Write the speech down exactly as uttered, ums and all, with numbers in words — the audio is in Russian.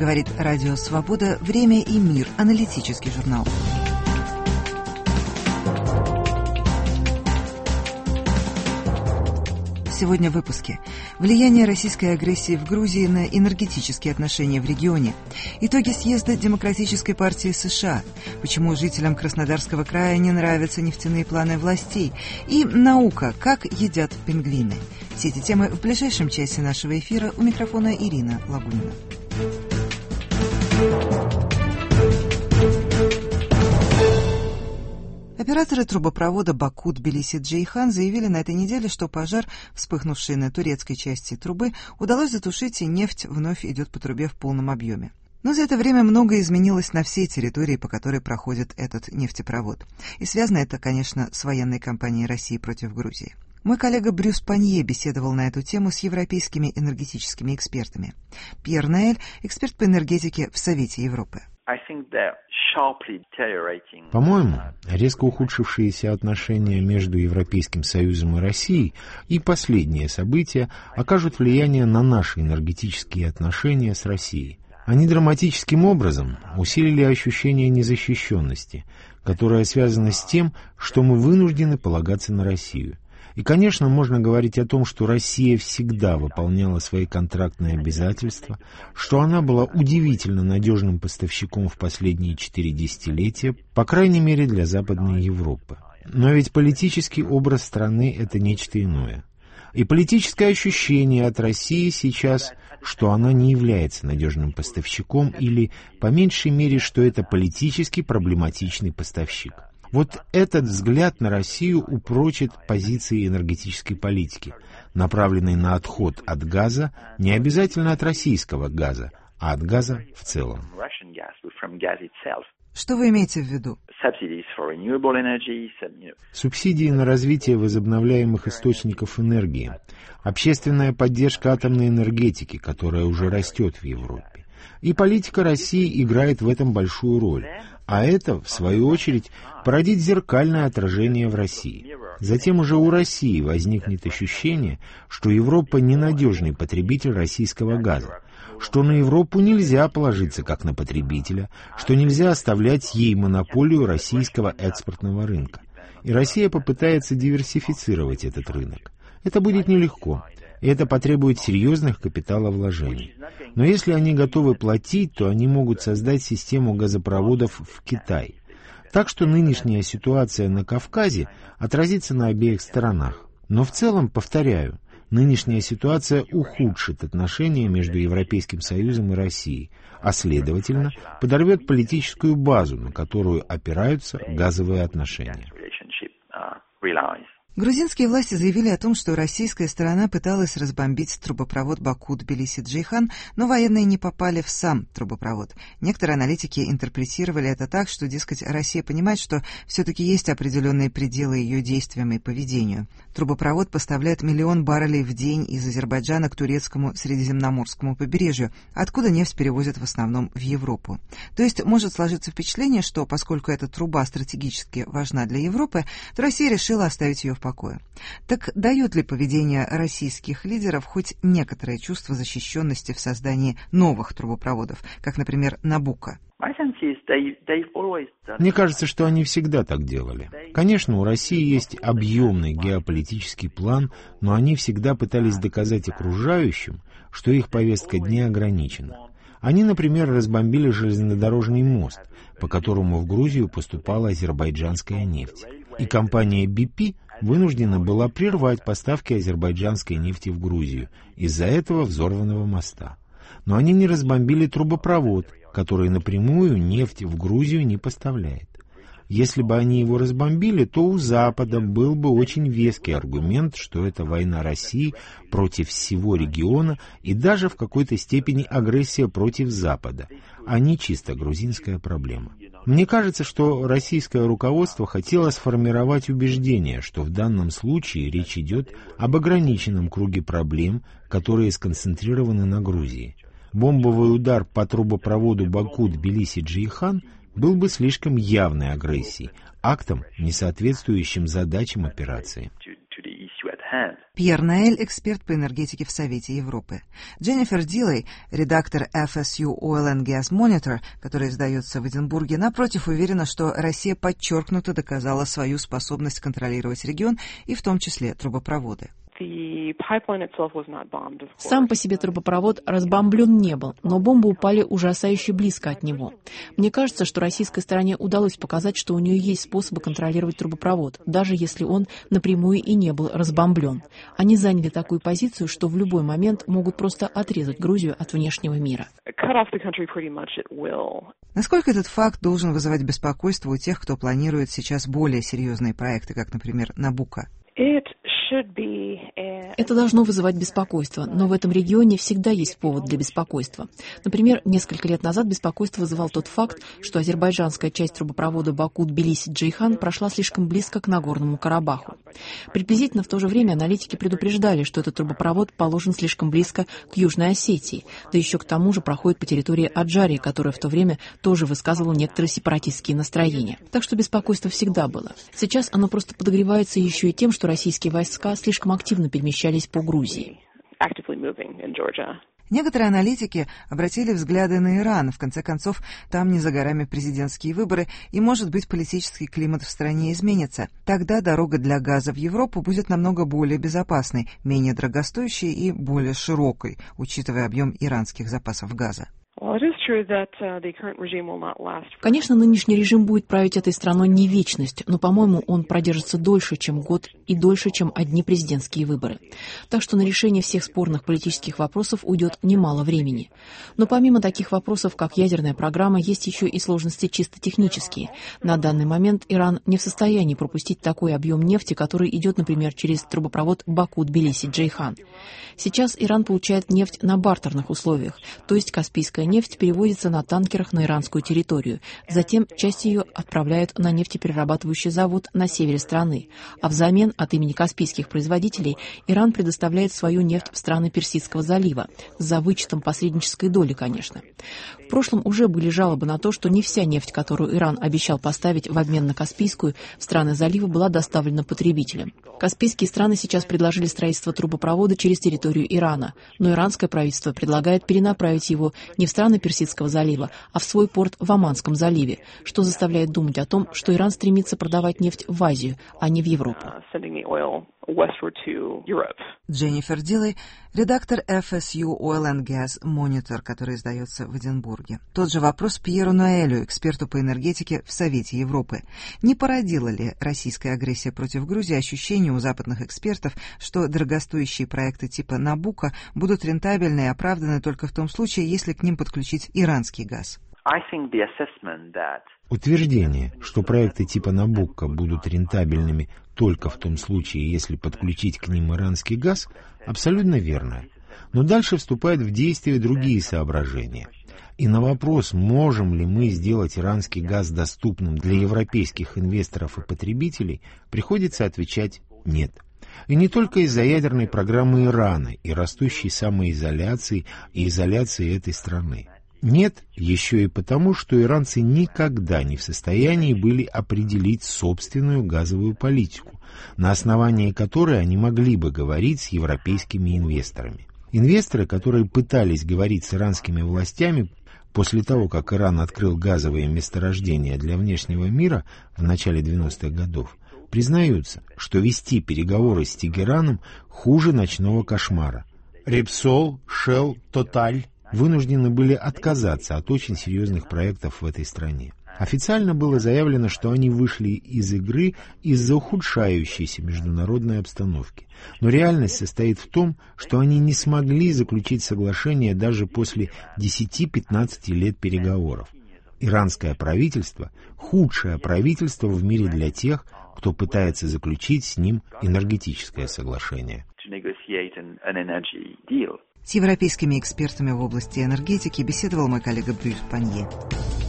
Говорит Радио Свобода, «Время и мир», аналитический журнал. Сегодня в выпуске. Влияние российской агрессии в Грузии на энергетические отношения в регионе. Итоги съезда Демократической партии США. Почему жителям Краснодарского края не нравятся нефтяные планы властей. И наука. Как едят пингвины. Все эти темы в ближайшем часе нашего эфира. У микрофона Ирина Лагунина. Операторы трубопровода Баку-Тбилиси-Джейхан заявили на этой неделе, что пожар, вспыхнувший на турецкой части трубы, удалось затушить, и нефть вновь идет по трубе в полном объеме. Но за это время многое изменилось на всей территории, по которой проходит этот нефтепровод. И связано это, конечно, с военной кампанией России против Грузии. Мой коллега Брюс Панье беседовал на эту тему с европейскими энергетическими экспертами. Пьер Наэль – эксперт по энергетике в Совете Европы. По-моему, резко ухудшившиеся отношения между Европейским Союзом и Россией и последние события окажут влияние на наши энергетические отношения с Россией. Они драматическим образом усилили ощущение незащищенности, которое связано с тем, что мы вынуждены полагаться на Россию. И, конечно, можно говорить о том, что Россия всегда выполняла свои контрактные обязательства, что она была удивительно надежным поставщиком в последние четыре десятилетия, по крайней мере для Западной Европы. Но ведь политический образ страны — это нечто иное. И политическое ощущение от России сейчас, что она не является надежным поставщиком или, по меньшей мере, что это политически проблематичный поставщик. Вот этот взгляд на Россию упрочит позиции энергетической политики, направленной на отход от газа, не обязательно от российского газа, а от газа в целом. Что вы имеете в виду? Субсидии на развитие возобновляемых источников энергии, общественная поддержка атомной энергетики, которая уже растет в Европе. И политика России играет в этом большую роль. А это, в свою очередь, породит зеркальное отражение в России. Затем уже у России возникнет ощущение, что Европа ненадежный потребитель российского газа, что на Европу нельзя положиться как на потребителя, что нельзя оставлять ей монополию российского экспортного рынка. И Россия попытается диверсифицировать этот рынок. Это будет нелегко. И это потребует серьезных капиталовложений. Но если они готовы платить, то они могут создать систему газопроводов в Китай. Так что нынешняя ситуация на Кавказе отразится на обеих сторонах. Но в целом, повторяю, нынешняя ситуация ухудшит отношения между Европейским Союзом и Россией, а следовательно, подорвет политическую базу, на которую опираются газовые отношения. Грузинские власти заявили о том, что российская сторона пыталась разбомбить трубопровод Баку-Тбилиси-Джейхан, но военные не попали в сам трубопровод. Некоторые аналитики интерпретировали это так, что, дескать, Россия понимает, что все-таки есть определенные пределы ее действиям и поведению. Трубопровод поставляет миллион баррелей в день из Азербайджана к турецкому Средиземноморскому побережью, откуда нефть перевозят в основном в Европу. То есть может сложиться впечатление, что поскольку эта труба стратегически важна для Европы, то Россия решила оставить ее в покое. Так дает ли поведение российских лидеров хоть некоторое чувство защищенности в создании новых трубопроводов, как, например, Набуко? Мне кажется, что они всегда так делали. Конечно, у России есть объемный геополитический план, но они всегда пытались доказать окружающим, что их повестка дня ограничена. Они, например, разбомбили железнодорожный мост, по которому в Грузию поступала азербайджанская нефть. И компания би пи вынуждена была прервать поставки азербайджанской нефти в Грузию из-за этого взорванного моста. Но они не разбомбили трубопровод, который напрямую нефть в Грузию не поставляет. Если бы они его разбомбили, то у Запада был бы очень веский аргумент, что это война России против всего региона и даже в какой-то степени агрессия против Запада, а не чисто грузинская проблема. Мне кажется, что российское руководство хотело сформировать убеждение, что в данном случае речь идет об ограниченном круге проблем, которые сконцентрированы на Грузии. Бомбовый удар по трубопроводу Баку-Тбилиси-Джейхан был бы слишком явной агрессией, актом, не соответствующим задачам операции. Пьер Наэль, эксперт по энергетике в Совете Европы. Дженнифер Дилей, редактор эф эс ю Oil and Gas Monitor, который издается в Эдинбурге, напротив, уверена, что Россия подчеркнуто доказала свою способность контролировать регион и в том числе трубопроводы. Сам по себе трубопровод разбомблен не был, но бомбы упали ужасающе близко от него. Мне кажется, что российской стороне удалось показать, что у нее есть способы контролировать трубопровод, даже если он напрямую и не был разбомблен. Они заняли такую позицию, что в любой момент могут просто отрезать Грузию от внешнего мира. Насколько этот факт должен вызывать беспокойство у тех, кто планирует сейчас более серьезные проекты, как, например, Набуко? Это должно вызывать беспокойство, но в этом регионе всегда есть повод для беспокойства. Например, несколько лет назад беспокойство вызывал тот факт, что азербайджанская часть трубопровода Баку-Тбилиси-Джейхан прошла слишком близко к Нагорному Карабаху. Приблизительно в то же время аналитики предупреждали, что этот трубопровод положен слишком близко к Южной Осетии, да еще к тому же проходит по территории Аджарии, которая в то время тоже высказывала некоторые сепаратистские настроения. Так что беспокойство всегда было. Сейчас оно просто подогревается еще и тем, что российские войска слишком активно перемещались по Грузии. Некоторые аналитики обратили взгляды на Иран. В конце концов, там не за горами президентские выборы, и, может быть, политический климат в стране изменится. Тогда дорога для газа в Европу будет намного более безопасной, менее дорогостоящей и более широкой, учитывая объем иранских запасов газа. Конечно, нынешний режим будет править этой страной не вечность, но, по-моему, он продержится дольше, чем год, и дольше, чем одни президентские выборы. Так что на решение всех спорных политических вопросов уйдет немало времени. Но помимо таких вопросов, как ядерная программа, есть еще и сложности чисто технические. На данный момент Иран не в состоянии пропустить такой объем нефти, который идет, например, через трубопровод Баку-Тбилиси-Джейхан. Сейчас Иран получает нефть на бартерных условиях, то есть Каспийская нефть переводится на танкерах на иранскую территорию. Затем часть ее отправляют на нефтеперерабатывающий завод на севере страны. А взамен от имени каспийских производителей Иран предоставляет свою нефть в страны Персидского залива, за вычетом посреднической доли, конечно. В прошлом уже были жалобы на то, что не вся нефть, которую Иран обещал поставить в обмен на Каспийскую, в страны залива была доставлена потребителям. Каспийские страны сейчас предложили строительство трубопровода через территорию Ирана, но иранское правительство предлагает перенаправить его не в страны Персидского залива, а в свой порт в Оманском заливе, что заставляет думать о том, что Иран стремится продавать нефть в Азию, а не в Европу. Дженнифер Дилей, редактор эф эс ю Oil and Gas Monitor, который издается в Эдинбурге. Тот же вопрос Пьеру Наэлю, эксперту по энергетике в Совете Европы. Не породила ли российская агрессия против Грузии ощущение у западных экспертов, что дорогостоящие проекты типа Набуко будут рентабельны и оправданы только в том случае, если к ним подключить иранский газ? Утверждение, что проекты типа Набуко будут рентабельными только в том случае, если подключить к ним иранский газ, абсолютно верно. Но дальше вступают в действие другие соображения. И на вопрос, можем ли мы сделать иранский газ доступным для европейских инвесторов и потребителей, приходится отвечать «нет». И не только из-за ядерной программы Ирана и растущей самоизоляции и изоляции этой страны. Нет, еще и потому, что иранцы никогда не в состоянии были определить собственную газовую политику, на основании которой они могли бы говорить с европейскими инвесторами. Инвесторы, которые пытались говорить с иранскими властями после того, как Иран открыл газовые месторождения для внешнего мира в начале девяностых годов, признаются, что вести переговоры с Тегераном хуже ночного кошмара. Repsol, Shell, Total вынуждены были отказаться от очень серьезных проектов в этой стране. Официально было заявлено, что они вышли из игры из-за ухудшающейся международной обстановки. Но реальность состоит в том, что они не смогли заключить соглашение даже после десяти-пятнадцати лет переговоров. Иранское правительство – худшее правительство в мире для тех, кто пытается заключить с ним энергетическое соглашение. С европейскими экспертами в области энергетики беседовал мой коллега Брюс Панье.